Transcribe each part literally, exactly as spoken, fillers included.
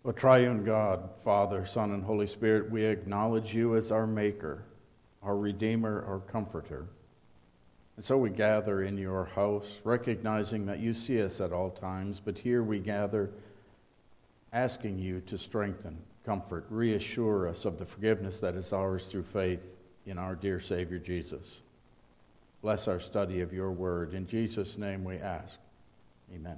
O triune God, Father, Son, and Holy Spirit, we acknowledge you as our Maker, our Redeemer, our Comforter. And so we gather in your house, recognizing that you see us at all times, but here we gather asking you to strengthen, comfort, reassure us of the forgiveness that is ours through faith in our dear Savior Jesus. Bless our study of your word. In Jesus' name we ask. Amen.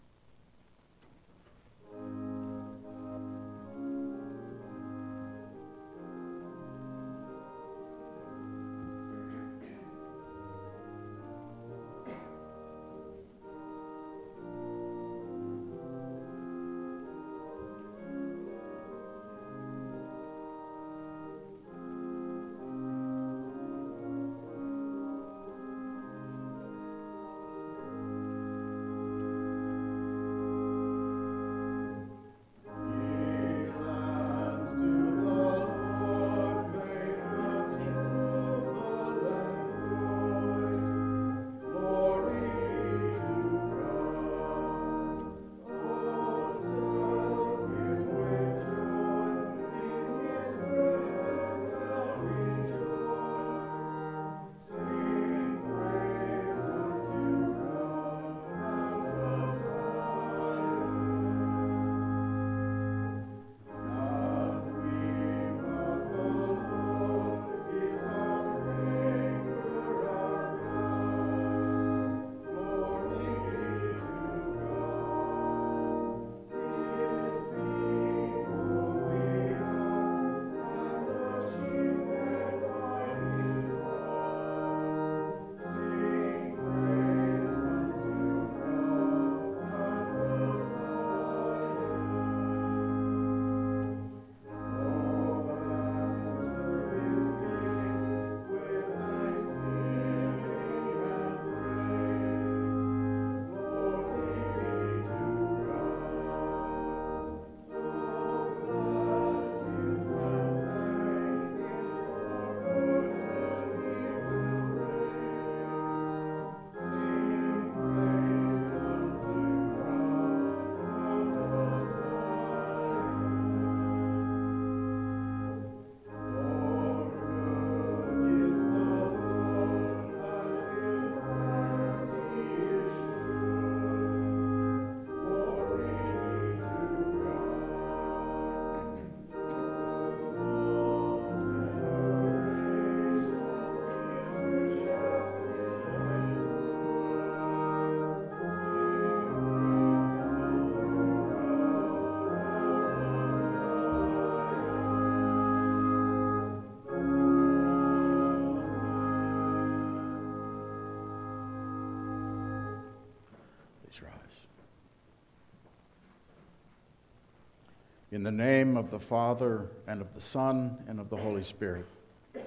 In the name of the Father, and of the Son, and of the Holy Spirit. Amen.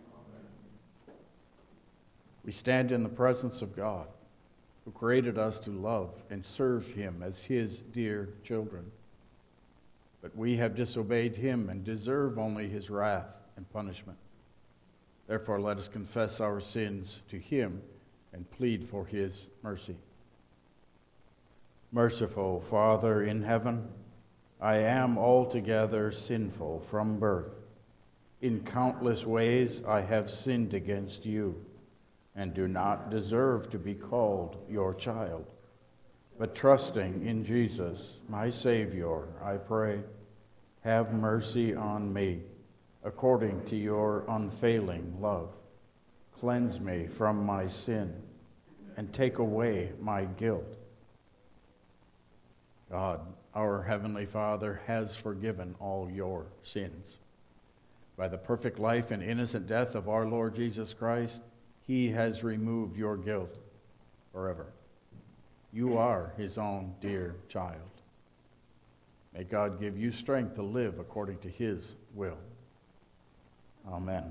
We stand in the presence of God, who created us to love and serve him as his dear children. But we have disobeyed him and deserve only his wrath and punishment. Therefore, let us confess our sins to him and plead for his mercy. Merciful Father in heaven, I am altogether sinful from birth. In countless ways I have sinned against you, and do not deserve to be called your child. But trusting in Jesus, my Savior, I pray, have mercy on me, according to your unfailing love. Cleanse me from my sin, and take away my guilt. God, our Heavenly Father, has forgiven all your sins. By the perfect life and innocent death of our Lord Jesus Christ, he has removed your guilt forever. You are his own dear child. May God give you strength to live according to his will. Amen.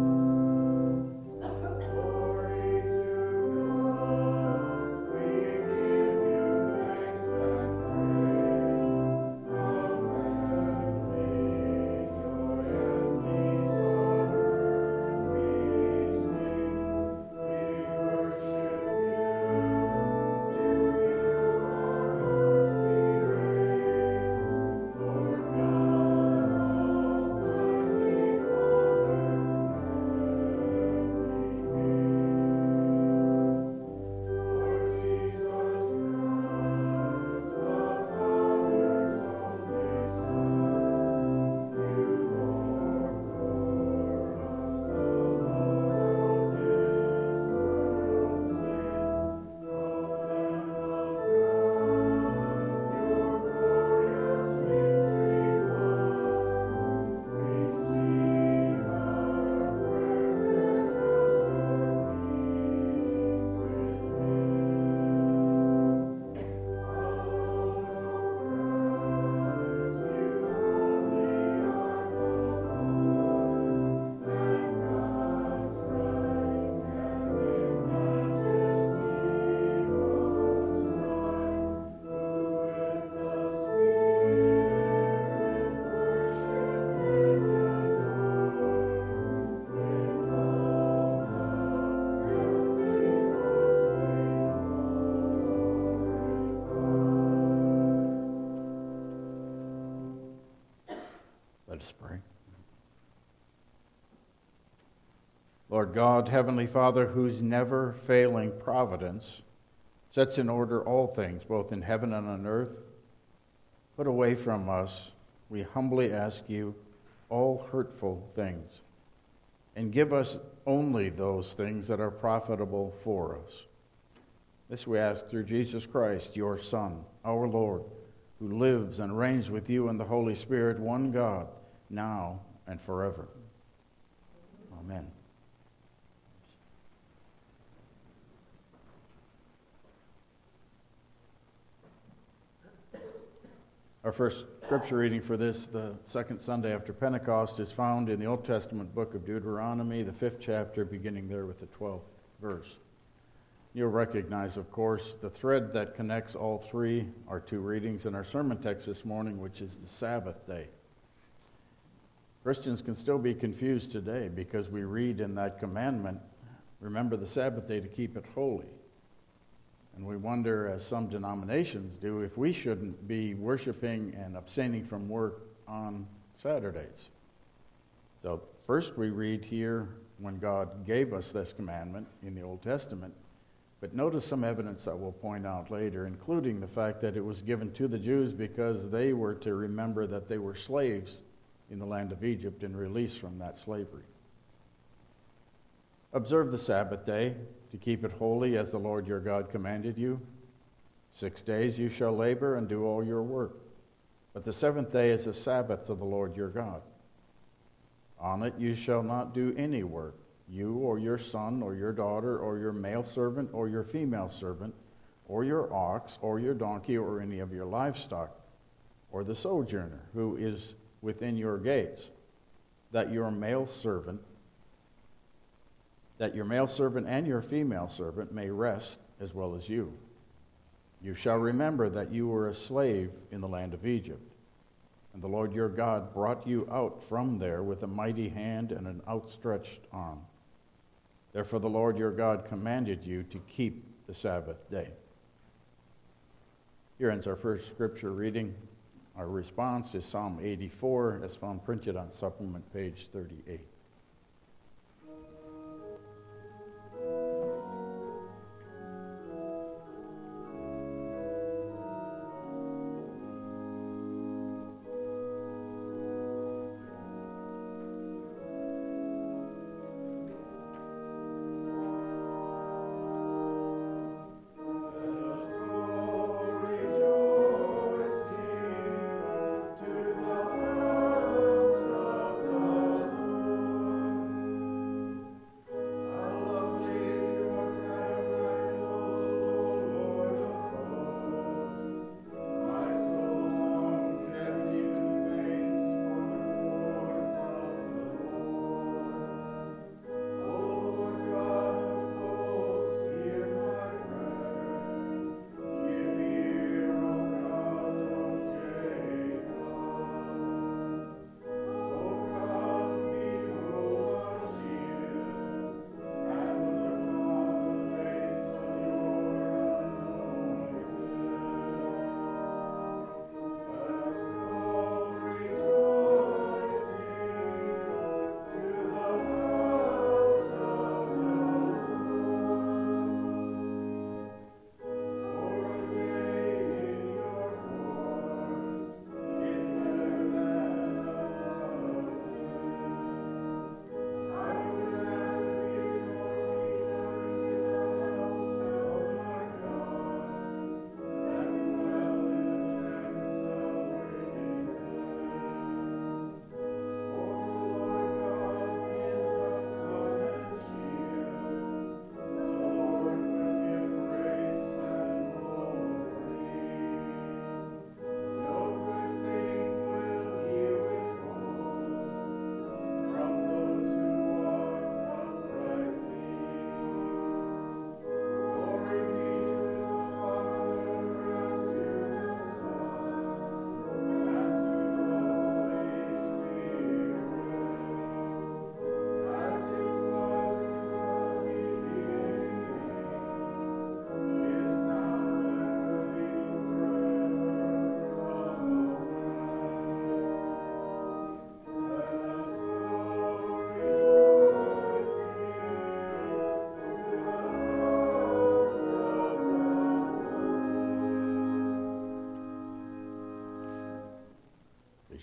Glory to God, we us pray. Lord God, Heavenly Father, whose never failing providence sets in order all things, both in heaven and on earth, put away from us, we humbly ask you, all hurtful things, and give us only those things that are profitable for us. This we ask through Jesus Christ, your Son, our Lord, who lives and reigns with you in the Holy Spirit, one God, now and forever. Amen. Our first scripture reading for this, the second Sunday after Pentecost, is found in the Old Testament book of Deuteronomy, the fifth chapter, beginning there with the twelfth verse. You'll recognize, of course, the thread that connects all three, our two readings, in our sermon text this morning, which is the Sabbath day. Christians can still be confused today because we read in that commandment, remember the Sabbath day to keep it holy. And we wonder, as some denominations do, if we shouldn't be worshiping and abstaining from work on Saturdays. So first we read here when God gave us this commandment in the Old Testament, but notice some evidence that we'll point out later, including the fact that it was given to the Jews because they were to remember that they were slaves in the land of Egypt and released from that slavery. Observe the Sabbath day to keep it holy as the Lord your God commanded you. Six days you shall labor and do all your work. But the seventh day is a Sabbath to the Lord your God. On it you shall not do any work, you or your son or your daughter or your male servant or your female servant or your ox or your donkey or any of your livestock or the sojourner who is within your gates, that your male servant that your male servant and your female servant may rest as well as you. You shall remember that you were a slave in the land of Egypt, and the Lord your God brought you out from there with a mighty hand and an outstretched arm. Therefore the Lord your God commanded you to keep the Sabbath day. Here ends our first scripture reading. Our response is Psalm eighty-four, as found printed on supplement page thirty-eight.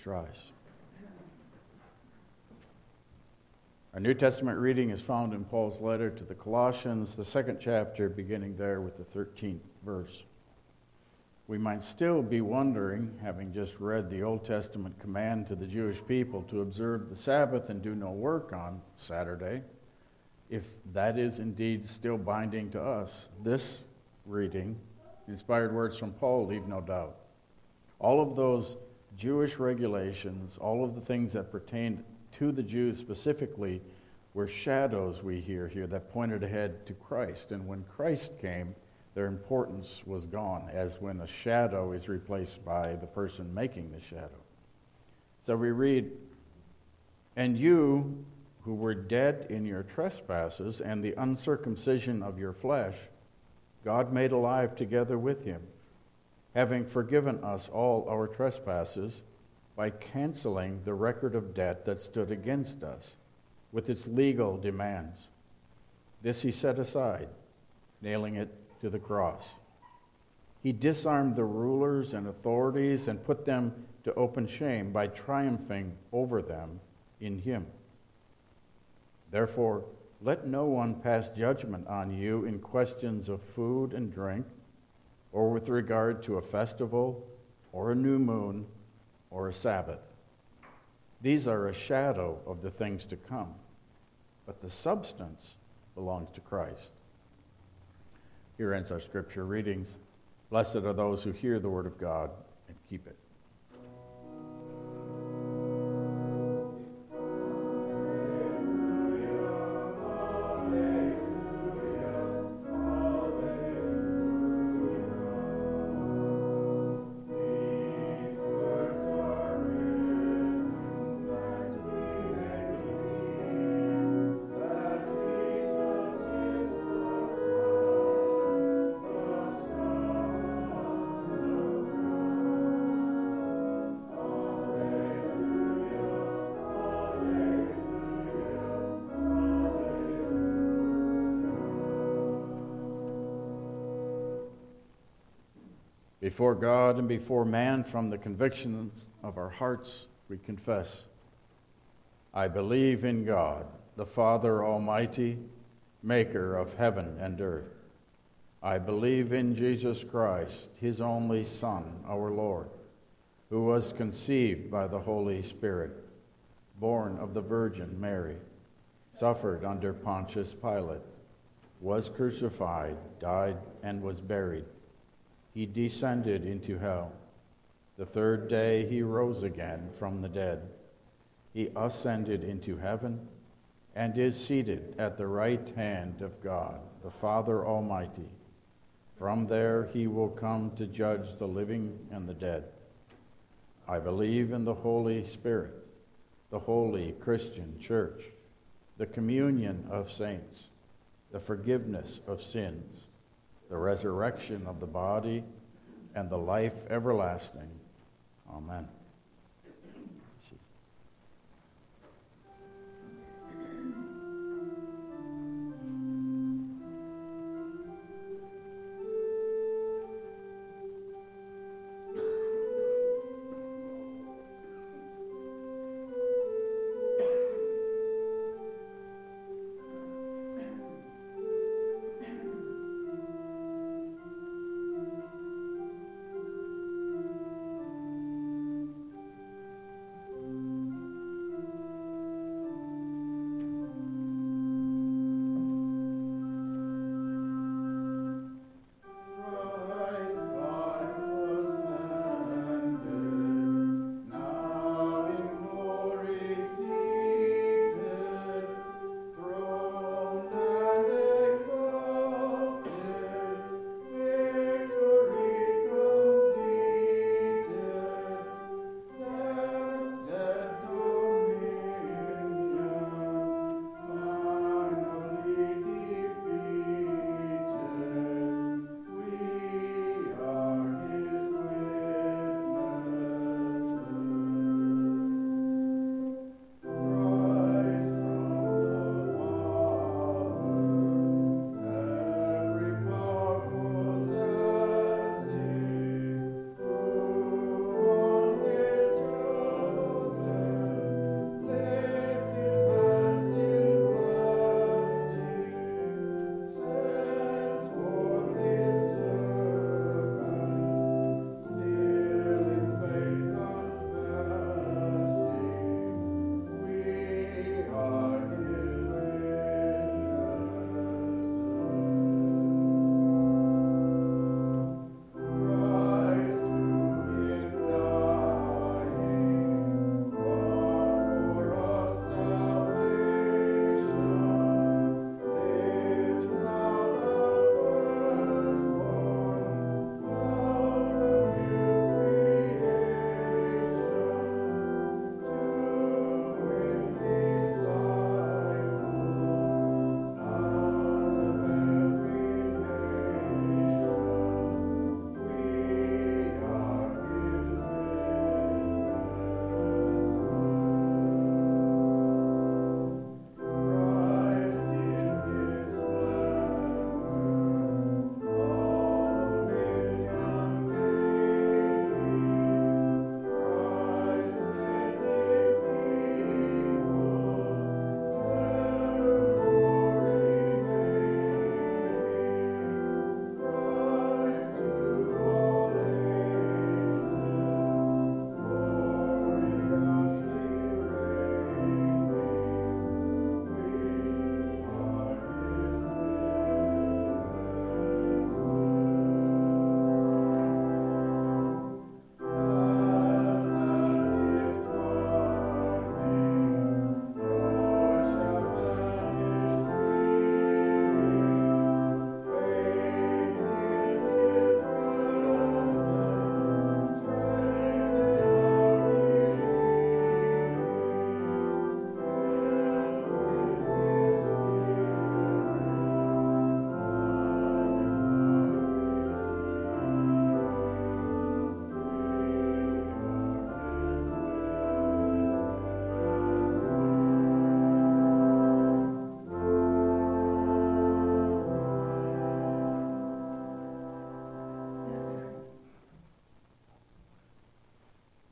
Please rise. Our New Testament reading is found in Paul's letter to the Colossians, the second chapter, beginning there with the thirteenth verse. We might still be wondering, having just read the Old Testament command to the Jewish people to observe the Sabbath and do no work on Saturday, if that is indeed still binding to us. This reading, inspired words from Paul, leave no doubt. All of those Jewish regulations, all of the things that pertained to the Jews specifically, were shadows, we hear here, that pointed ahead to Christ. And when Christ came, their importance was gone, as when a shadow is replaced by the person making the shadow. So we read, "And you, who were dead in your trespasses and the uncircumcision of your flesh, God made alive together with him, having forgiven us all our trespasses by canceling the record of debt that stood against us with its legal demands. This he set aside, nailing it to the cross. He disarmed the rulers and authorities and put them to open shame by triumphing over them in him. Therefore, let no one pass judgment on you in questions of food and drink, or with regard to a festival, or a new moon, or a Sabbath. These are a shadow of the things to come, but the substance belongs to Christ." Here ends our scripture readings. Blessed are those who hear the word of God and keep it. Before God and before man, from the convictions of our hearts, we confess, I believe in God, the Father Almighty, maker of heaven and earth. I believe in Jesus Christ, his only Son, our Lord, who was conceived by the Holy Spirit, born of the Virgin Mary, suffered under Pontius Pilate, was crucified, died, and was buried. He descended into hell. The third day he rose again from the dead. He ascended into heaven and is seated at the right hand of God, the Father Almighty. From there he will come to judge the living and the dead. I believe in the Holy Spirit, the holy Christian church, the communion of saints, the forgiveness of sins, the resurrection of the body, and the life everlasting. Amen.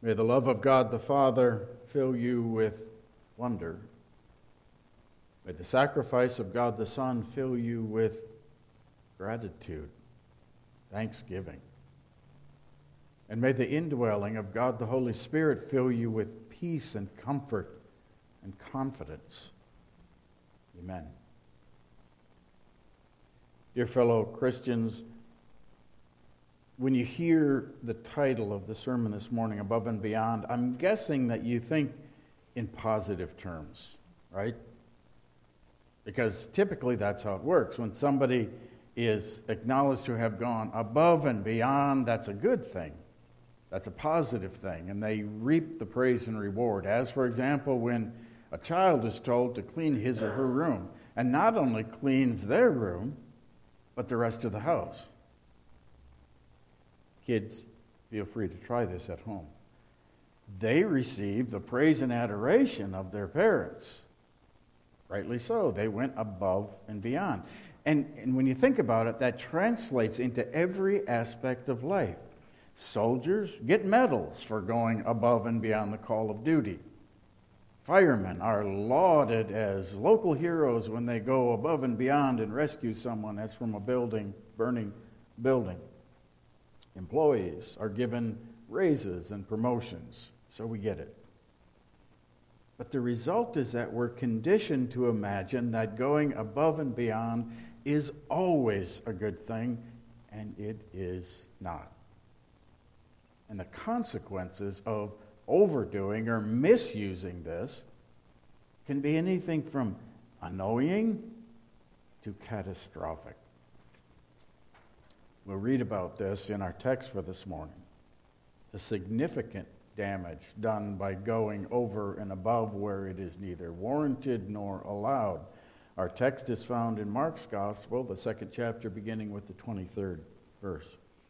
May the love of God the Father fill you with wonder. May the sacrifice of God the Son fill you with gratitude, thanksgiving. And may the indwelling of God the Holy Spirit fill you with peace and comfort and confidence. Amen. Dear fellow Christians, when you hear the title of the sermon this morning, Above and Beyond, I'm guessing that you think in positive terms, right? Because typically that's how it works. When somebody is acknowledged to have gone above and beyond, that's a good thing. That's a positive thing, and they reap the praise and reward. As, for example, when a child is told to clean his or her room, and not only cleans their room, but the rest of the house. Kids, feel free to try this at home. They receive the praise and adoration of their parents. Rightly so. They went above and beyond. And, and when you think about it, that translates into every aspect of life. Soldiers get medals for going above and beyond the call of duty. Firemen are lauded as local heroes when they go above and beyond and rescue someone that's from a building, burning building. Employees are given raises and promotions, so we get it. But the result is that we're conditioned to imagine that going above and beyond is always a good thing, and it is not. And the consequences of overdoing or misusing this can be anything from annoying to catastrophic. We'll read about this in our text for this morning. The significant damage done by going over and above where it is neither warranted nor allowed. Our text is found in Mark's Gospel, the second chapter, beginning with the twenty-third verse.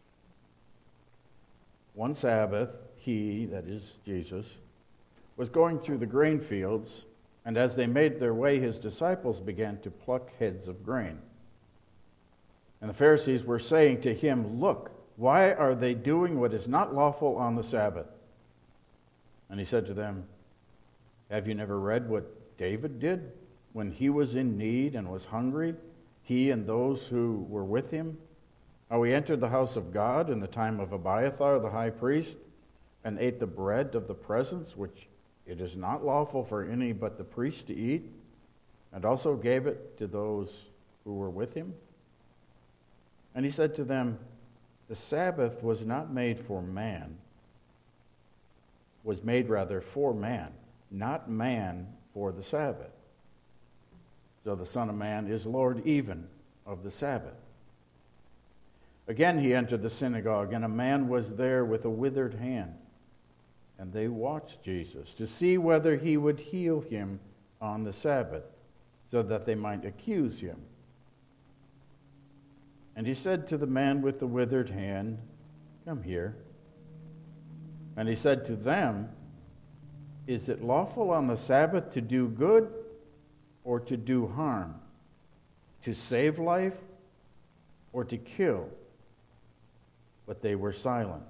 One Sabbath, he, that is Jesus, was going through the grain fields, and as they made their way, his disciples began to pluck heads of grain. And the Pharisees were saying to him, "Look, why are they doing what is not lawful on the Sabbath?" And he said to them, "Have you never read what David did when he was in need and was hungry, he and those who were with him? How he entered the house of God in the time of Abiathar the high priest, and ate the bread of the presence, which it is not lawful for any but the priest to eat, and also gave it to those who were with him?" And he said to them, "The Sabbath was not made for man, was made rather for man, not man for the Sabbath. So the Son of Man is Lord even of the Sabbath." Again he entered the synagogue, and a man was there with a withered hand. And they watched Jesus to see whether he would heal him on the Sabbath, so that they might accuse him. And he said to the man with the withered hand, "Come here." And he said to them, "Is it lawful on the Sabbath to do good or to do harm, to save life or to kill?" But they were silent.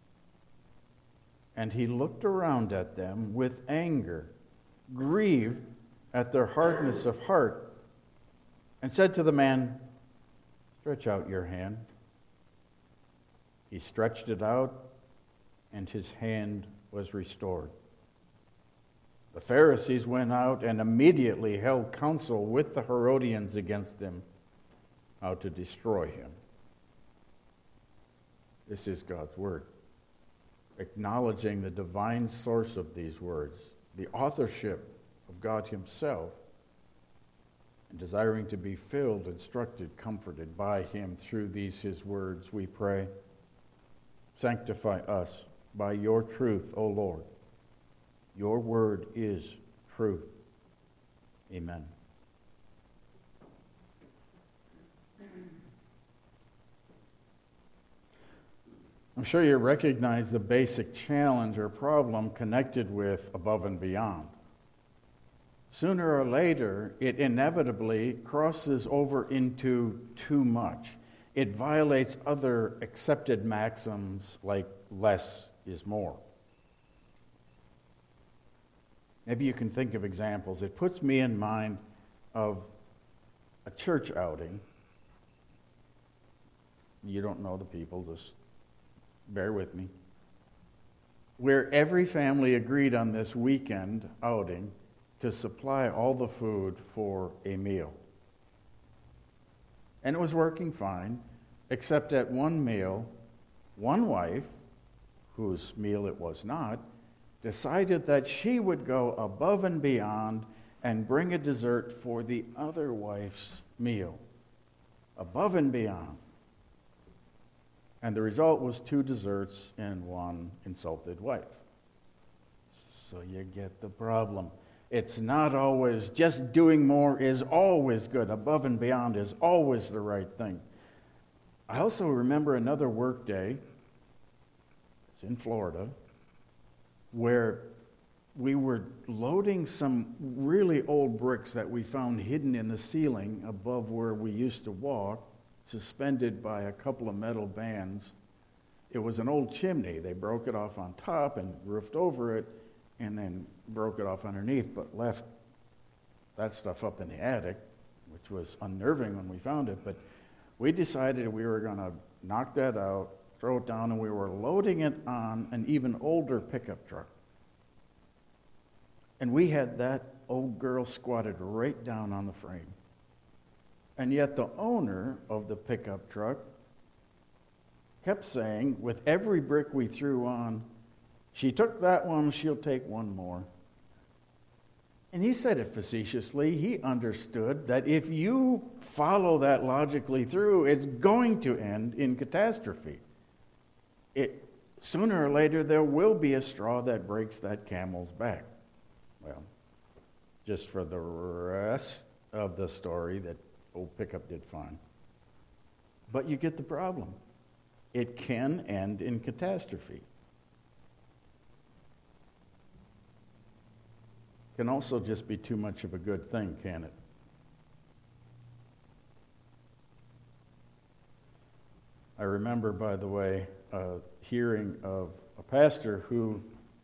And he looked around at them with anger, grieved at their hardness of heart, and said to the man, "Stretch out your hand." He stretched it out, and his hand was restored. The Pharisees went out and immediately held counsel with the Herodians against him, how to destroy him. This is God's word. Acknowledging the divine source of these words, the authorship of God himself, and desiring to be filled, instructed, comforted by him through these his words, we pray. Sanctify us by your truth, O Lord. Your word is truth. Amen. I'm sure you recognize the basic challenge or problem connected with above and beyond. Sooner or later, it inevitably crosses over into too much. It violates other accepted maxims like less is more. Maybe you can think of examples. It puts me in mind of a church outing. You don't know the people, just bear with me. Where every family agreed on this weekend outing to supply all the food for a meal. And it was working fine, except at one meal, one wife, whose meal it was not, decided that she would go above and beyond and bring a dessert for the other wife's meal. Above and beyond. And the result was two desserts and one insulted wife. So you get the problem. It's not always, just doing more is always good. Above and beyond is always the right thing. I also remember another work day, it's in Florida, where we were loading some really old bricks that we found hidden in the ceiling above where we used to walk, suspended by a couple of metal bands. It was an old chimney. They broke it off on top and roofed over it, and then broke it off underneath, but left that stuff up in the attic, which was unnerving when we found it. But we decided we were going to knock that out, throw it down, and we were loading it on an even older pickup truck. And we had that old girl squatted right down on the frame. And yet the owner of the pickup truck kept saying, with every brick we threw on, she took that one, she'll take one more. And he said it facetiously. He understood that if you follow that logically through, it's going to end in catastrophe. It, sooner or later, there will be a straw that breaks that camel's back. Well, just for the rest of the story, that old pickup did fine. But you get the problem. It can end in catastrophe. Can also just be too much of a good thing, can it? I remember, by the way, uh, hearing of a pastor who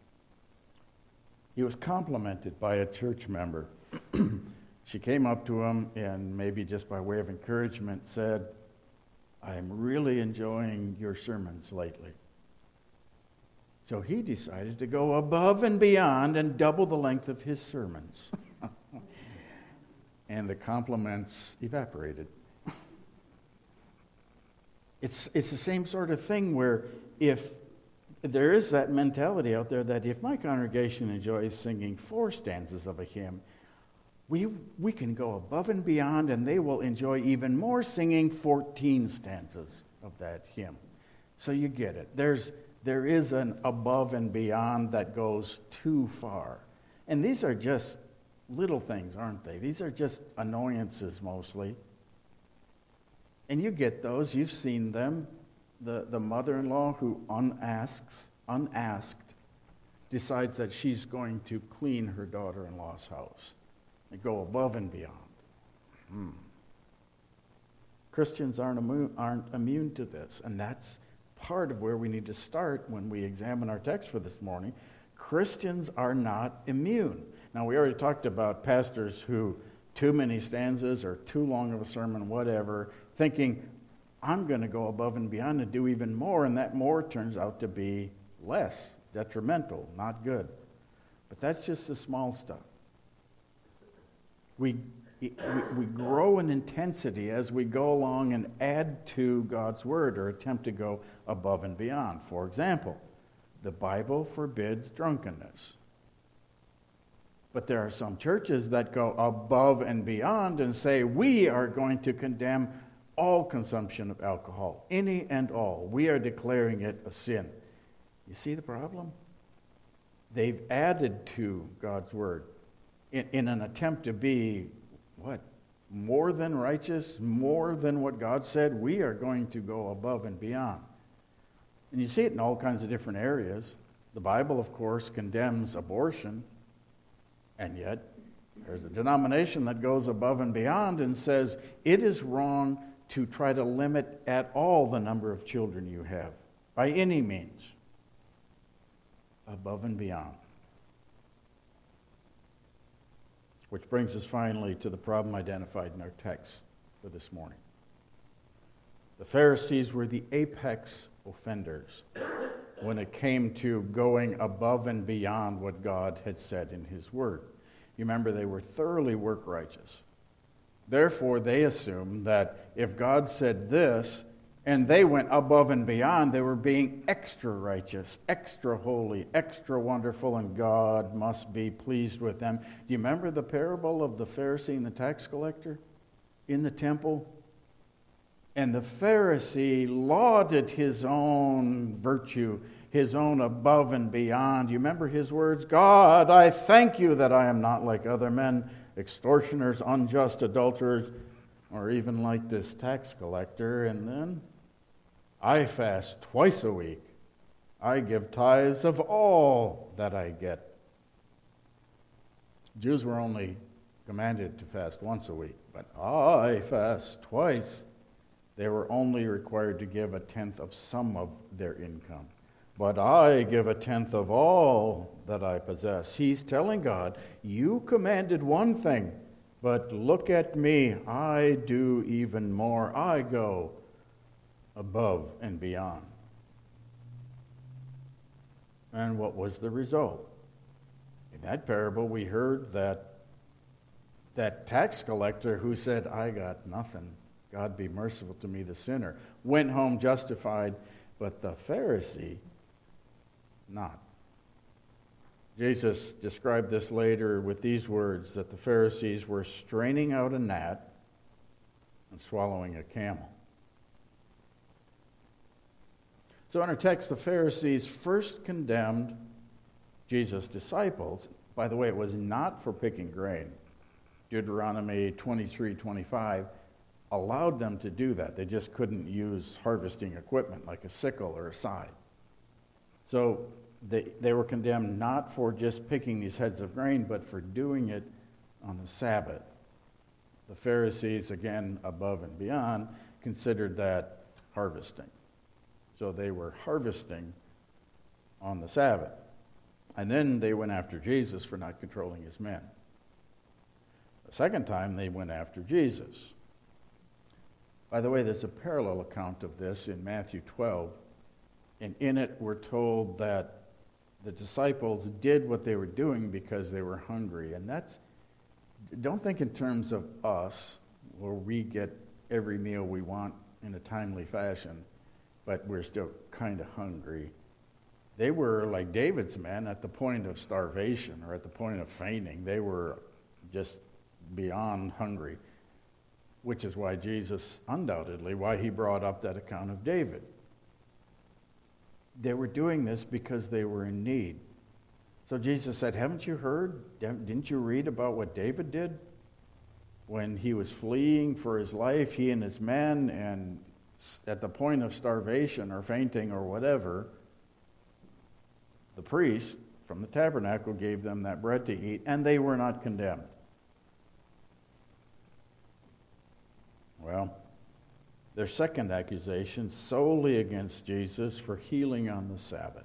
he was complimented by a church member. She came up to him and maybe just by way of encouragement said, "I'm really enjoying your sermons lately." So he decided to go above and beyond and double the length of his sermons. And the compliments evaporated. It's, it's the same sort of thing where if there is that mentality out there that if my congregation enjoys singing four stanzas of a hymn, we, we can go above and beyond and they will enjoy even more singing fourteen stanzas of that hymn. So you get it. There's There is an above and beyond that goes too far. And these are just little things, aren't they? These are just annoyances mostly. And you get those. You've seen them. The, the mother-in-law who unasks, unasked decides that she's going to clean her daughter-in-law's house and go above and beyond. Hmm. Christians aren't immune, aren't immune to this, and that's part of where we need to start when we examine our text for this morning. Christians are not immune. Now, we already talked about pastors who, too many stanzas or too long of a sermon, whatever, thinking, I'm going to go above and beyond and do even more, and that more turns out to be less, detrimental, not good. But that's just the small stuff. We We, we grow in intensity as we go along and add to God's word or attempt to go above and beyond. For example, the Bible forbids drunkenness. But there are some churches that go above and beyond and say, we are going to condemn all consumption of alcohol, any and all. We are declaring it a sin. You see the problem? They've added to God's word in, in an attempt to be what? More than righteous, more than what God said. We are going to go above and beyond. And you see it in all kinds of different areas. The Bible, of course, condemns abortion. And yet, there's a denomination that goes above and beyond and says it is wrong to try to limit at all the number of children you have, by any means. Above and beyond. Which brings us finally to the problem identified in our text for this morning. The Pharisees were the apex offenders when it came to going above and beyond what God had said in His Word. You remember, they were thoroughly work righteous. Therefore, they assumed that if God said this, and they went above and beyond, they were being extra righteous, extra holy, extra wonderful, and God must be pleased with them. Do you remember the parable of the Pharisee and the tax collector in the temple? And the Pharisee lauded his own virtue, his own above and beyond. You remember his words? God, I thank you that I am not like other men, extortioners, unjust adulterers, or even like this tax collector. And then, I fast twice a week. I give tithes of all that I get. Jews were only commanded to fast once a week, but I fast twice. They were only required to give a tenth of some of their income. But I give a tenth of all that I possess. He's telling God, you commanded one thing, but look at me. I do even more. I go above and beyond. And what was the result? In that parable, we heard that that tax collector who said, I got nothing, God be merciful to me, the sinner, went home justified, but the Pharisee, not. Jesus described this later with these words, that the Pharisees were straining out a gnat and swallowing a camel. So in our text, the Pharisees first condemned Jesus' disciples. By the way, it was not for picking grain. Deuteronomy twenty-three twenty-five allowed them to do that. They just couldn't use harvesting equipment like a sickle or a scythe. So they, they were condemned not for just picking these heads of grain, but for doing it on the Sabbath. The Pharisees, again, above and beyond, considered that harvesting. So they were harvesting on the Sabbath. And then they went after Jesus for not controlling his men. The second time, they went after Jesus. By the way, there's a parallel account of this in Matthew twelve, and in it we're told that the disciples did what they were doing because they were hungry. And that's, don't think in terms of us, where we get every meal we want in a timely fashion, but we're still kind of hungry. They were like David's men at the point of starvation or at the point of fainting. They were just beyond hungry, which is why Jesus, undoubtedly, why he brought up that account of David. They were doing this because they were in need. So Jesus said, haven't you heard? Didn't you read about what David did? When he was fleeing for his life, he and his men, and at the point of starvation or fainting or whatever, the priest from the tabernacle gave them that bread to eat, and they were not condemned. Well, their second accusation solely against Jesus for healing on the Sabbath.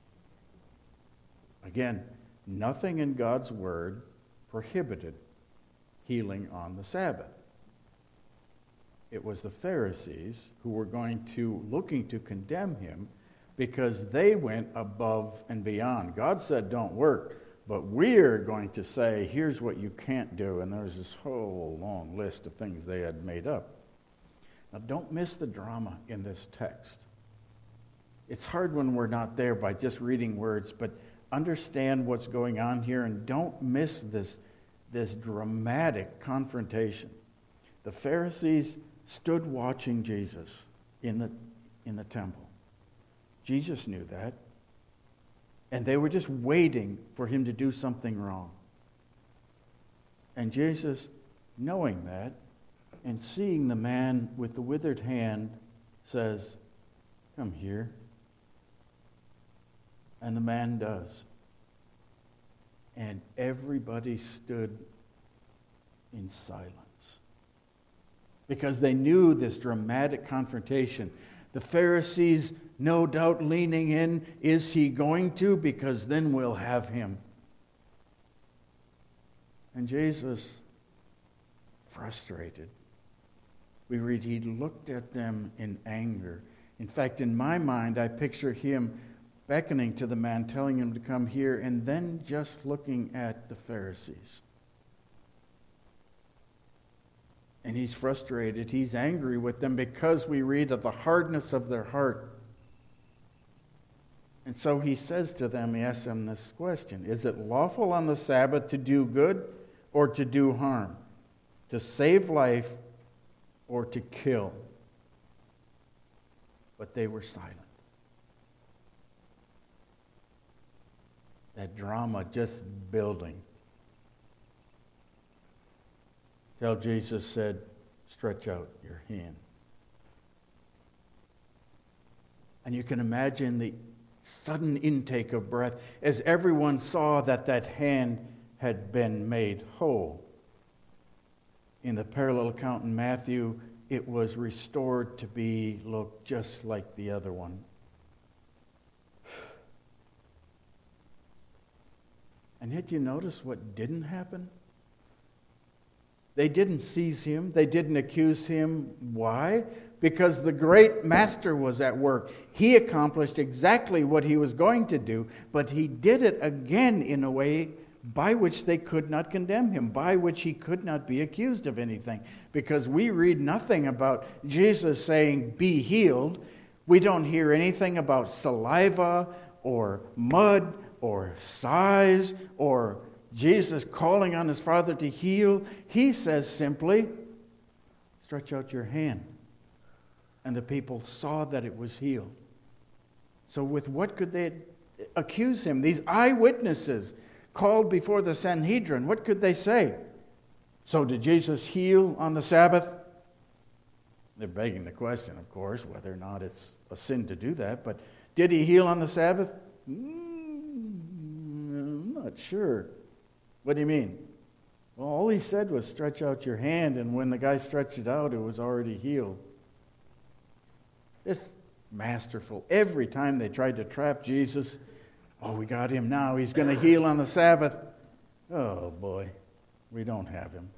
Again, nothing in God's word prohibited healing on the Sabbath. It was the Pharisees who were going to, looking to condemn him because they went above and beyond. God said, don't work, but we're going to say, here's what you can't do. And there's this whole long list of things they had made up. Now, don't miss the drama in this text. It's hard when we're not there by just reading words, but understand what's going on here and don't miss this, this dramatic confrontation. The Pharisees stood watching Jesus in the, in the temple. Jesus knew that. And they were just waiting for him to do something wrong. And Jesus, knowing that, and seeing the man with the withered hand, says, come here. And the man does. And everybody stood in silence. Because they knew this dramatic confrontation. The Pharisees, no doubt leaning in, is he going to? Because then we'll have him. And Jesus, frustrated, we read he looked at them in anger. In fact, in my mind, I picture him beckoning to the man, telling him to come here, and then just looking at the Pharisees. And he's frustrated. He's angry with them because we read of the hardness of their heart. And so he says to them, he asks them this question: is it lawful on the Sabbath to do good or to do harm? To save life or to kill? But they were silent. That drama just building. Till Jesus said, stretch out your hand. And you can imagine the sudden intake of breath as everyone saw that that hand had been made whole. In the parallel account in Matthew, it was restored to be, look, just like the other one. And yet you notice what didn't happen? They didn't seize him. They didn't accuse him. Why? Because the great master was at work. He accomplished exactly what he was going to do, but he did it again in a way by which they could not condemn him, by which he could not be accused of anything. Because we read nothing about Jesus saying, be healed. We don't hear anything about saliva or mud or sighs or Jesus calling on his Father to heal. He says simply, stretch out your hand. And the people saw that it was healed. So with what could they accuse him? These eyewitnesses called before the Sanhedrin, what could they say? So did Jesus heal on the Sabbath? They're begging the question, of course, whether or not it's a sin to do that. But did he heal on the Sabbath? Mm, I'm not sure. What do you mean? Well, all he said was stretch out your hand, and when the guy stretched it out, it was already healed. It's masterful. Every time they tried to trap Jesus, oh, we got him now. He's going to heal on the Sabbath. Oh, boy, we don't have him.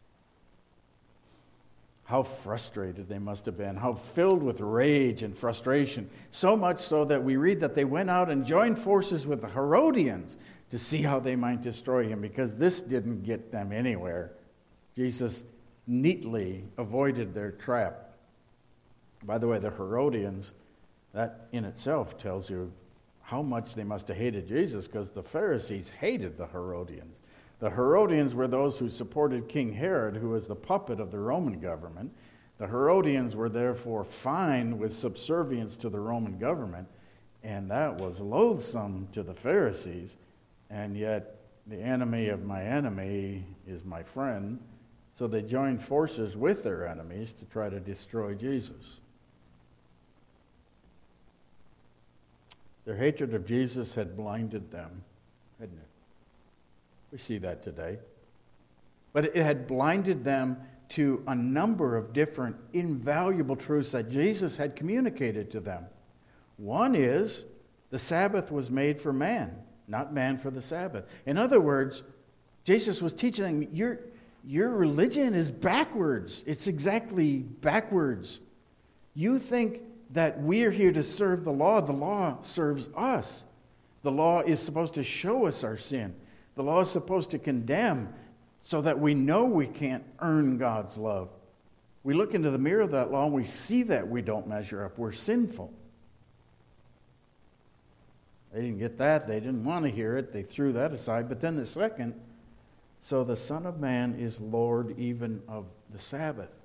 How frustrated they must have been. How filled with rage and frustration. So much so that we read that they went out and joined forces with the Herodians to see how they might destroy him, because this didn't get them anywhere. Jesus neatly avoided their trap. By the way, the Herodians, that in itself tells you how much they must have hated Jesus, because the Pharisees hated the Herodians. The Herodians were those who supported King Herod, who was the puppet of the Roman government. The Herodians were therefore fine with subservience to the Roman government, and that was loathsome to the Pharisees. And yet, the enemy of my enemy is my friend. So they joined forces with their enemies to try to destroy Jesus. Their hatred of Jesus had blinded them, hadn't it? We see that today. But it had blinded them to a number of different invaluable truths that Jesus had communicated to them. One is, the Sabbath was made for man, not man for the Sabbath. In other words, Jesus was teaching them, your, your religion is backwards. It's exactly backwards. You think that we're here to serve the law. The law serves us. The law is supposed to show us our sin. The law is supposed to condemn so that we know we can't earn God's love. We look into the mirror of that law and we see that we don't measure up. We're sinful. They didn't get that. They didn't want to hear it. They threw that aside. But then the second, so the Son of Man is Lord even of the Sabbath.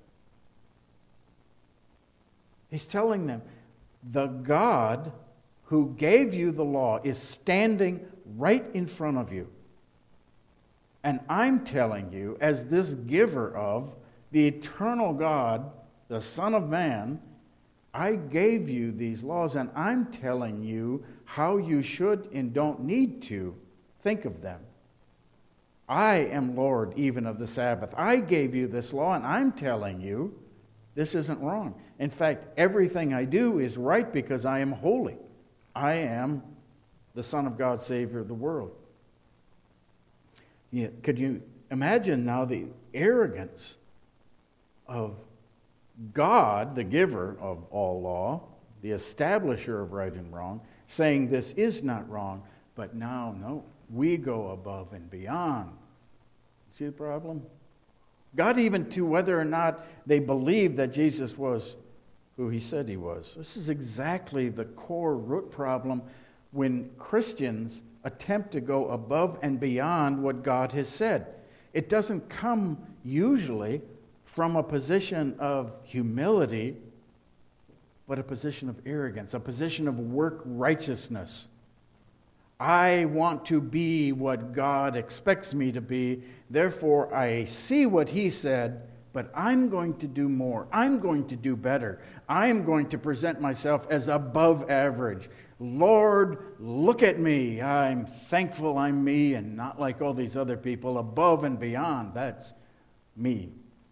He's telling them, the God who gave you the law is standing right in front of you. And I'm telling you, as this giver of the eternal God, the Son of Man, I gave you these laws, and I'm telling you how you should and don't need to think of them. I am Lord even of the Sabbath. I gave you this law, and I'm telling you this isn't wrong. In fact, everything I do is right because I am holy. I am the Son of God, Savior of the world. Yeah, could you imagine now the arrogance of God, the giver of all law, the establisher of right and wrong, saying this is not wrong, but now, no, we go above and beyond. See the problem? God, even to whether or not they believed that Jesus was who he said he was. This is exactly the core root problem when Christians attempt to go above and beyond what God has said. It doesn't come usually from a position of humility, but a position of arrogance, a position of work righteousness. I want to be what God expects me to be, therefore I see what he said, but I'm going to do more. I'm going to do better. I'm going to present myself as above average. Lord, look at me. I'm thankful I'm me and not like all these other people. Above and beyond, that's me.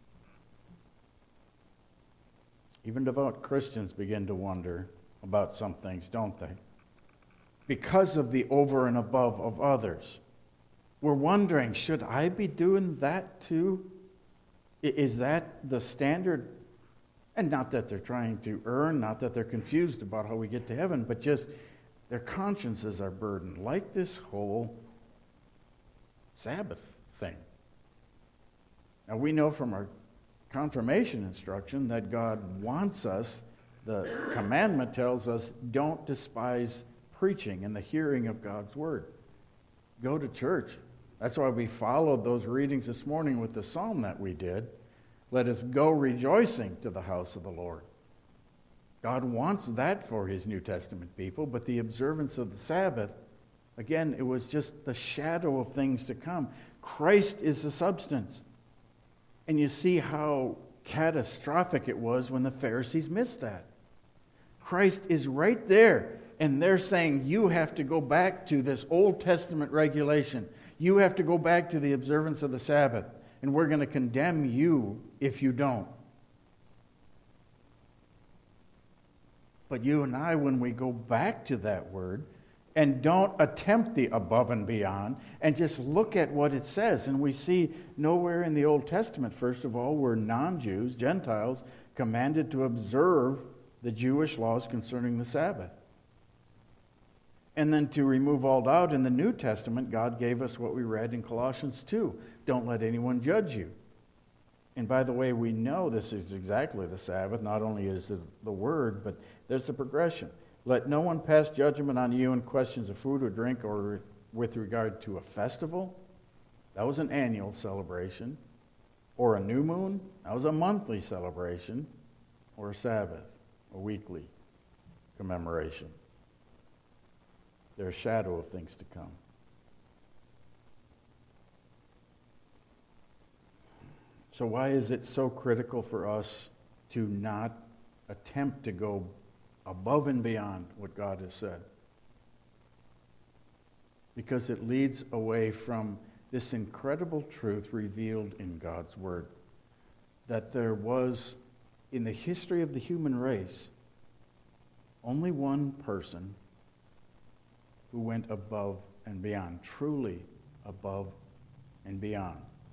Even devout Christians begin to wonder about some things, don't they? Because of the over and above of others. We're wondering, should I be doing that too? Is that the standard? And not that they're trying to earn, not that they're confused about how we get to heaven, but just their consciences are burdened, like this whole Sabbath thing. Now we know from our confirmation instruction that God wants us, the commandment tells us, don't despise preaching and the hearing of God's word. Go to church. That's why we followed those readings this morning with the psalm that we did. Let us go rejoicing to the house of the Lord. God wants that for his New Testament people, but the observance of the Sabbath, again, it was just the shadow of things to come. Christ is the substance. And you see how catastrophic it was when the Pharisees missed that. Christ is right there, and they're saying, you have to go back to this Old Testament regulation. You have to go back to the observance of the Sabbath, and we're going to condemn you if you don't. But you and I, when we go back to that word and don't attempt the above and beyond and just look at what it says, and we see nowhere in the Old Testament, first of all, were non-Jews, Gentiles, commanded to observe the Jewish laws concerning the Sabbath. And then to remove all doubt, in the New Testament, God gave us what we read in Colossians two. Don't let anyone judge you. And by the way, we know this is exactly the Sabbath. Not only is it the word, but there's a progression. Let no one pass judgment on you in questions of food or drink or with regard to a festival. That was an annual celebration. Or a new moon. That was a monthly celebration. Or a Sabbath, a weekly commemoration. They're a shadow of things to come. So why is it so critical for us to not attempt to go above and beyond what God has said? Because it leads away from this incredible truth revealed in God's Word, that there was, in the history of the human race, only one person who went above and beyond, truly above and beyond.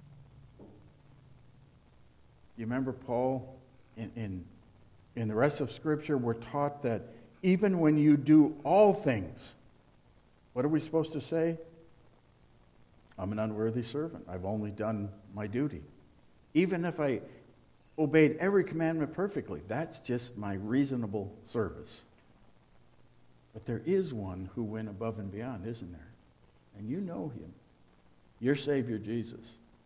You remember Paul, in, in, in the rest of Scripture, we're taught that even when you do all things, what are we supposed to say? I'm an unworthy servant. I've only done my duty. Even if I obeyed every commandment perfectly, that's just my reasonable service. But there is one who went above and beyond, isn't there? And you know him. Your Savior, Jesus.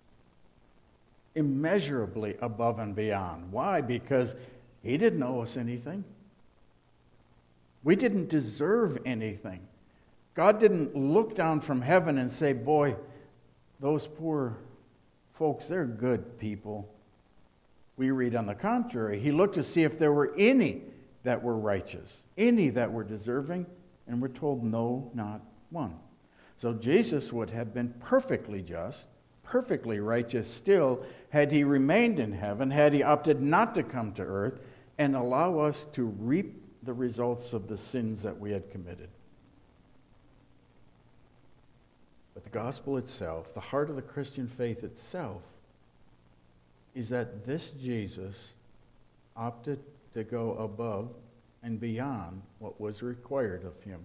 Immeasurably above and beyond. Why? Because he didn't owe us anything. We didn't deserve anything. God didn't look down from heaven and say, boy, those poor folks, they're good people. We read on the contrary. He looked to see if there were any that were righteous, any that were deserving, and we're told no, not one. So Jesus would have been perfectly just, perfectly righteous still, had he remained in heaven, had he opted not to come to earth and allow us to reap the results of the sins that we had committed. But the gospel itself, the heart of the Christian faith itself, is that this Jesus opted to go above and beyond what was required of him.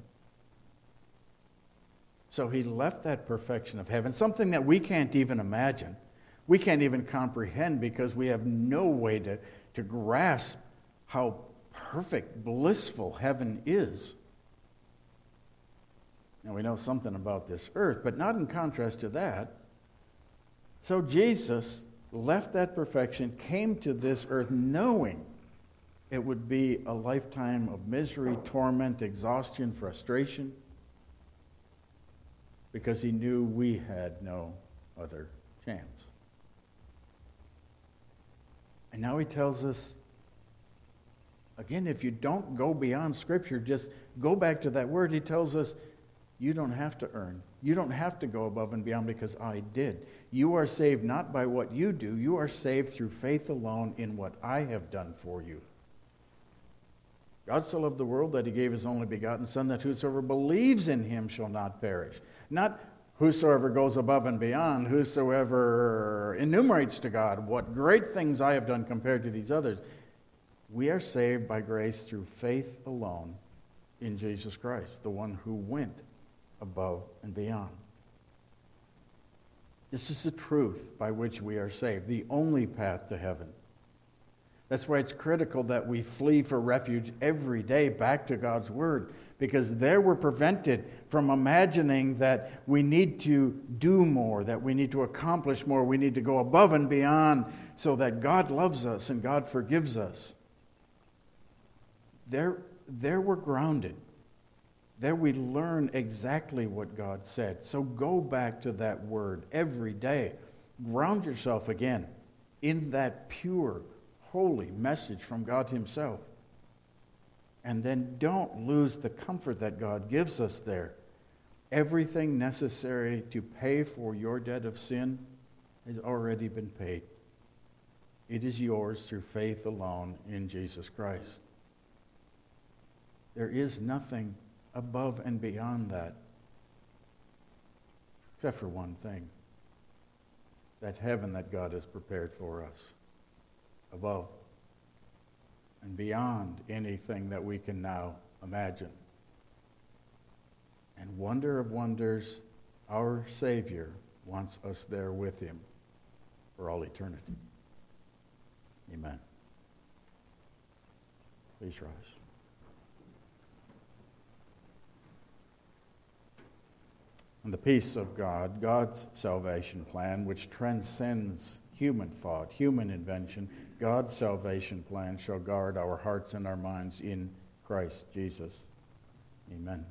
So he left that perfection of heaven, something that we can't even imagine. We can't even comprehend because we have no way to, to grasp how perfect, blissful heaven is. Now we know something about this earth, but not in contrast to that. So Jesus left that perfection, came to this earth knowing it would be a lifetime of misery, torment, exhaustion, frustration, because he knew we had no other chance. And now he tells us, again, if you don't go beyond Scripture, just go back to that word. He tells us, you don't have to earn. You don't have to go above and beyond because I did. You are saved not by what you do. You are saved through faith alone in what I have done for you. God so loved the world that he gave his only begotten Son, that whosoever believes in him shall not perish. Not whosoever goes above and beyond, whosoever enumerates to God what great things I have done compared to these others. We are saved by grace through faith alone in Jesus Christ, the one who went above and beyond. This is the truth by which we are saved, the only path to heaven. That's why it's critical that we flee for refuge every day back to God's Word, because there we're prevented from imagining that we need to do more, that we need to accomplish more, we need to go above and beyond so that God loves us and God forgives us. There, there we're grounded. There we learn exactly what God said. So go back to that Word every day. Ground yourself again in that pure, holy message from God himself. And then don't lose the comfort that God gives us there. Everything necessary to pay for your debt of sin has already been paid. It is yours through faith alone in Jesus Christ. There is nothing above and beyond that, except for one thing: that heaven that God has prepared for us, above and beyond anything that we can now imagine. And wonder of wonders, our Savior wants us there with him for all eternity. Amen. Please rise. And the peace of God, God's salvation plan, which transcends human thought, human invention, God's salvation plan shall guard our hearts and our minds in Christ Jesus. Amen.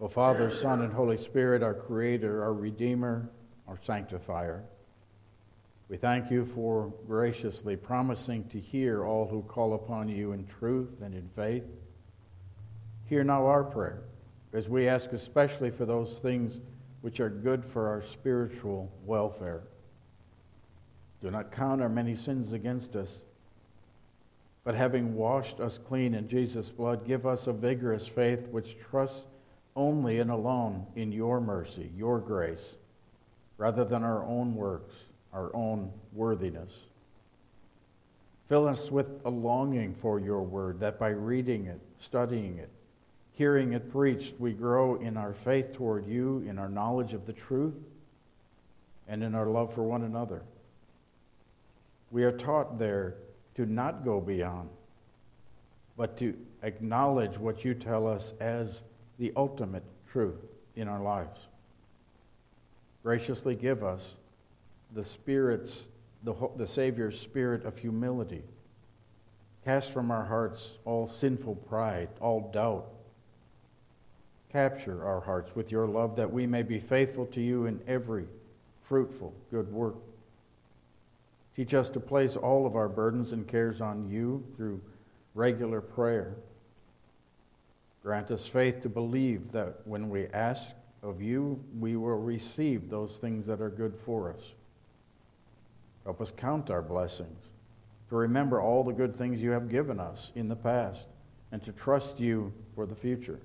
O Father, Son, and Holy Spirit, our Creator, our Redeemer, our Sanctifier, we thank you for graciously promising to hear all who call upon you in truth and in faith. Hear now our prayer, as we ask especially for those things which are good for our spiritual welfare. Do not count our many sins against us, but having washed us clean in Jesus' blood, give us a vigorous faith which trusts only and alone in your mercy, your grace, rather than our own works, our own worthiness. Fill us with a longing for your word, that by reading it, studying it, hearing it preached, we grow in our faith toward you, in our knowledge of the truth, and in our love for one another. We are taught there to not go beyond, but to acknowledge what you tell us as the ultimate truth in our lives. Graciously give us the Spirit's, the, the Savior's spirit of humility. Cast from our hearts all sinful pride, all doubt. Capture our hearts with your love, that we may be faithful to you in every fruitful good work. Teach us to place all of our burdens and cares on you through regular prayer. Grant us faith to believe that when we ask of you, we will receive those things that are good for us. Help us count our blessings, to remember all the good things you have given us in the past, and to trust you for the future.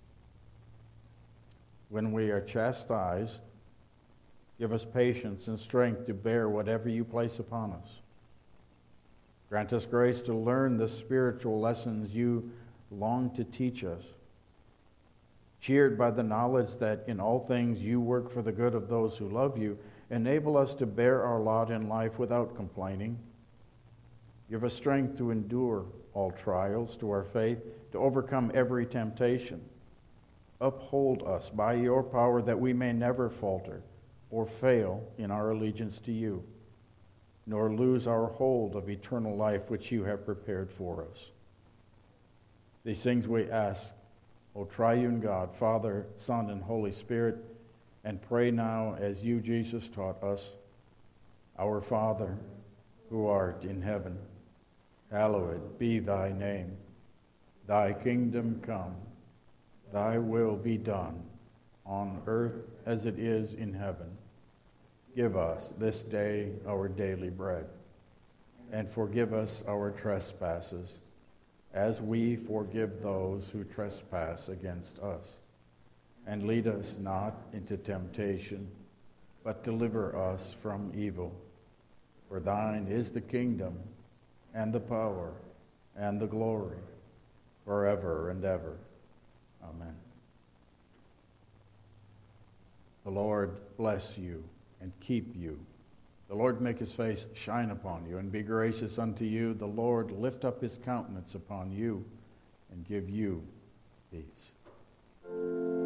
When we are chastised, give us patience and strength to bear whatever you place upon us. Grant us grace to learn the spiritual lessons you long to teach us. Cheered by the knowledge that in all things you work for the good of those who love you, enable us to bear our lot in life without complaining. Give us strength to endure all trials to our faith, to overcome every temptation. Uphold us by your power, that we may never falter or fail in our allegiance to you, nor lose our hold of eternal life which you have prepared for us. These things we ask, O triune God, Father, Son, and Holy Spirit, and pray now as you, Jesus, taught us. Our Father, who art in heaven, hallowed be thy name. Thy kingdom come, thy will be done, on earth as it is in heaven. Give us this day our daily bread, and forgive us our trespasses, as we forgive those who trespass against us. And lead us not into temptation, but deliver us from evil. For thine is the kingdom, and the power, and the glory, forever and ever. Amen. The Lord bless you and keep you. The Lord make his face shine upon you and be gracious unto you. The Lord lift up his countenance upon you and give you peace.